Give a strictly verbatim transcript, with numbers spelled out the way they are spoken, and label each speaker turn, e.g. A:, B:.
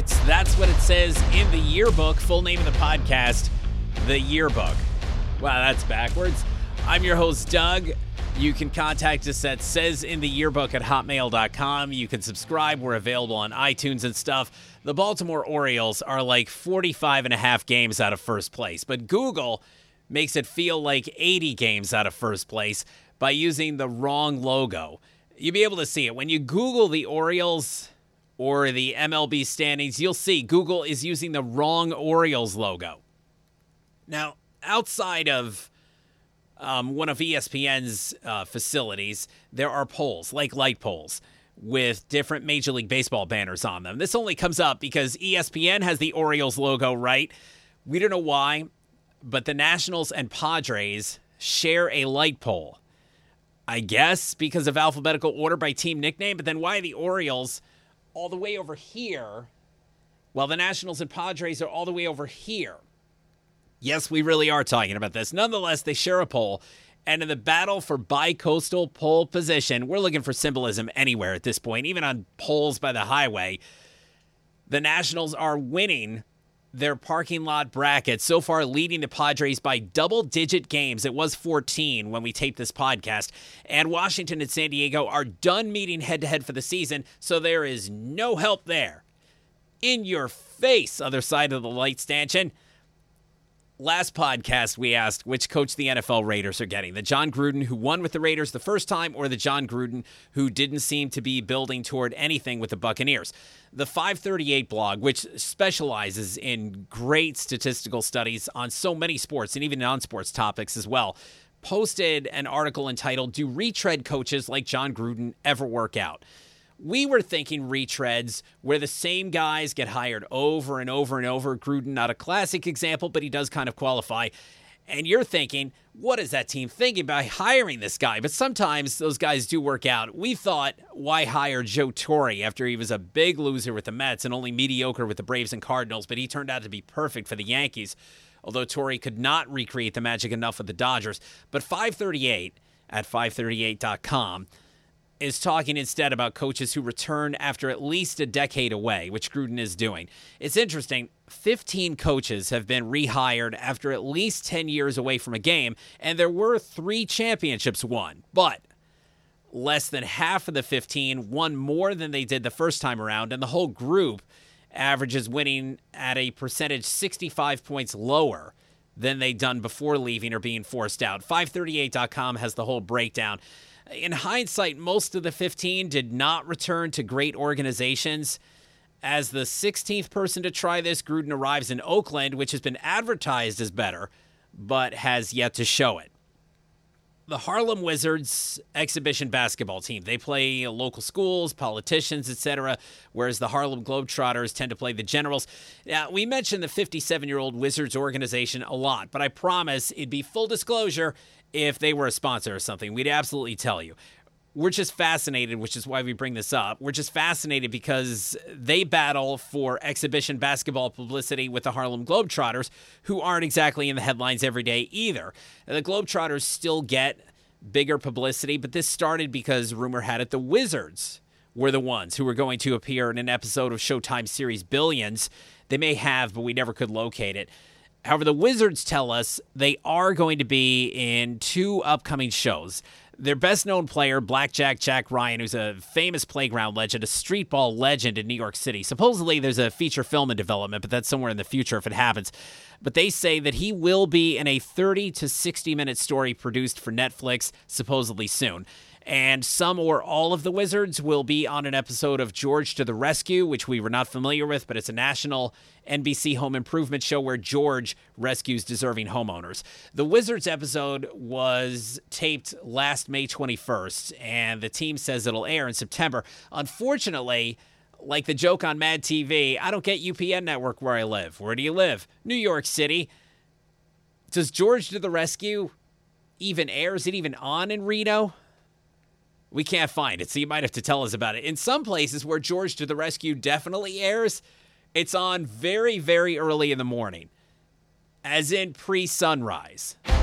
A: Nuggets. That's what it says in the yearbook. Full name of the podcast, The Yearbook. Wow, that's backwards. I'm your host, Doug. You can contact us at says in the yearbook at hotmail dot com. You can subscribe. We're available on iTunes and stuff. The Baltimore Orioles are like forty-five and a half games out of first place, but Google makes it feel like eighty games out of first place by using the wrong logo. You'll be able to see it. When you Google the Orioles or the M L B standings, you'll see Google is using the wrong Orioles logo. Now, outside of um, one of E S P N's uh, facilities, there are poles, like light poles, with different Major League Baseball banners on them. This only comes up because E S P N has the Orioles logo, right? We don't know why, but the Nationals and Padres share a light pole. I guess because of alphabetical order by team nickname, but then why the Orioles all the way over here while the Nationals and Padres are all the way over here? Yes, we really are talking about this. Nonetheless, they share a pole, and in the battle for bi-coastal pole position, we're looking for symbolism anywhere at this point, even on poles by the highway. The Nationals are winning their parking lot bracket, so far leading the Padres by double-digit games. It was fourteen when we taped this podcast. And Washington and San Diego are done meeting head-to-head for the season, so there is no help there. In your face, other side of the light stanchion. Last podcast, we asked which coach the N F L Raiders are getting. The John Gruden who won with the Raiders the first time, or the John Gruden who didn't seem to be building toward anything with the Buccaneers. The five thirty-eight blog, which specializes in great statistical studies on so many sports and even non-sports topics as well, posted an article entitled, "Do Retread Coaches Like John Gruden Ever Work Out?" We were thinking retreads where the same guys get hired over and over and over. Gruden, not a classic example, but he does kind of qualify. And you're thinking, what is that team thinking by hiring this guy? But sometimes those guys do work out. We thought, why hire Joe Torre after he was a big loser with the Mets and only mediocre with the Braves and Cardinals, but he turned out to be perfect for the Yankees, although Torre could not recreate the magic enough with the Dodgers. But five thirty-eight at five thirty-eight dot com is talking instead about coaches who return after at least a decade away, which Gruden is doing. It's interesting. fifteen coaches have been rehired after at least ten years away from a game, and there were three championships won. But less than half of the fifteen won more than they did the first time around, and the whole group averages winning at a percentage sixty-five points lower than they'd done before leaving or being forced out. five thirty-eight dot com has the whole breakdown. In hindsight, most of the fifteen did not return to great organizations. As the sixteenth person to try this, Gruden arrives in Oakland, which has been advertised as better, but has yet to show it. The Harlem Wizards exhibition basketball team. They play local schools, politicians, et cetera, whereas the Harlem Globetrotters tend to play the Generals. Now, we mentioned the fifty-seven-year-old Wizards organization a lot, but I promise it'd be full disclosure if they were a sponsor or something. We'd absolutely tell you. We're just fascinated, which is why we bring this up. We're just fascinated because they battle for exhibition basketball publicity with the Harlem Globetrotters, who aren't exactly in the headlines every day either. The Globetrotters still get bigger publicity, but this started because rumor had it the Wizards were the ones who were going to appear in an episode of Showtime series Billions. They may have, but we never could locate it. However, the Wizards tell us they are going to be in two upcoming shows. Their best-known player, Blackjack Jack Ryan, who's a famous playground legend, a street ball legend in New York City. Supposedly, there's a feature film in development, but that's somewhere in the future if it happens. But they say that he will be in a thirty to sixty-minute story produced for Netflix, supposedly soon. And some or all of the Wizards will be on an episode of George to the Rescue, which we were not familiar with, but it's a national N B C home improvement show where George rescues deserving homeowners. The Wizards episode was taped last May twenty-first, and the team says it'll air in September. Unfortunately, like the joke on Mad T V, I don't get U P N network where I live. Where do you live? New York City. Does George to the Rescue even air? Is it even on in Reno? We can't find it, so you might have to tell us about it. In some places where George to the Rescue definitely airs, it's on very, very early in the morning, as in pre-sunrise.